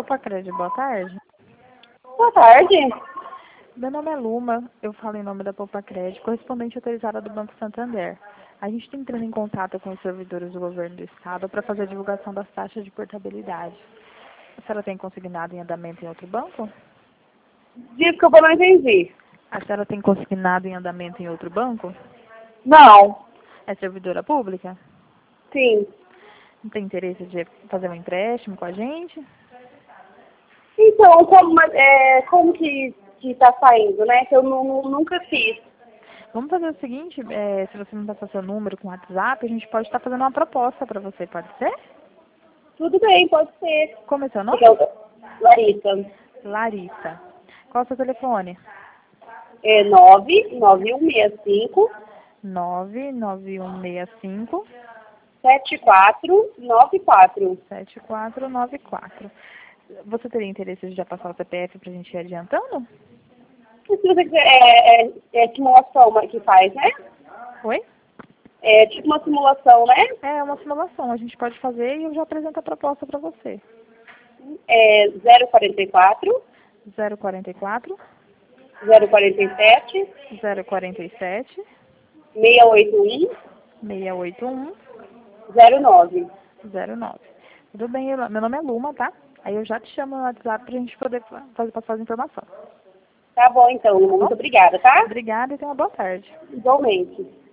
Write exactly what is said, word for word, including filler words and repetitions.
Poupa Crédito, boa tarde. Boa tarde. Meu nome é Luma, eu falo em nome da Poupa Crédito, correspondente autorizada do Banco Santander. A gente está entrando em contato com os servidores do governo do estado para fazer a divulgação das taxas de portabilidade. A senhora tem consignado em andamento em outro banco? Desculpa, eu não entendi. A senhora tem consignado em andamento em outro banco? Não. É servidora pública? Sim. Não tem interesse de fazer um empréstimo com a gente? Então, como, é, como que que tá saindo, né? Que eu nu- nu- nunca fiz. Vamos fazer o seguinte, é, se você não passar seu número com o WhatsApp, a gente pode estar fazendo uma proposta para você, pode ser? Tudo bem, pode ser. Como é seu nome? Porque eu- Larissa. Larissa. Qual é o seu telefone? É nove nove um seis cinco, nove nove um seis cinco, sete quatro nove quatro. sete quatro nove quatro. Você teria interesse de já passar o C P F para a gente ir adiantando? Se você quiser, é, é, é simulação que faz, né? Oi? É tipo uma simulação, né? É uma simulação, a gente pode fazer e eu já apresento a proposta para você. É zero quarenta e quatro, zero quarenta e quatro, zero quarenta e sete, zero quarenta e sete, seis oito um, seis oito um, zero nove. zero nove. Tudo bem, eu- meu nome é Luma, tá? Aí eu já te chamo no WhatsApp pra gente poder fa- fazer, passar as informações. Tá bom, então. Tá bom? Muito obrigada, tá? Obrigada e tenha uma boa tarde. Igualmente.